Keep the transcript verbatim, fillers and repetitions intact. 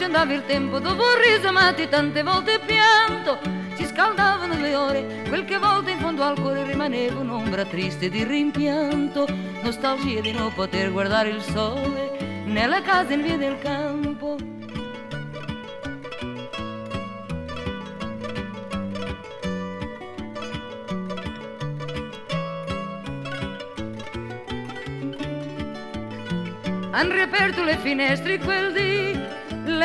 ci andava il tempo, dopo riso amati tante volte pianto, si scaldavano le ore, quel che a volte in fondo al cuore rimaneva un'ombra triste di rimpianto, nostalgia di non poter guardare il sole nella casa in via del campo. Han riaperto le finestre quel dì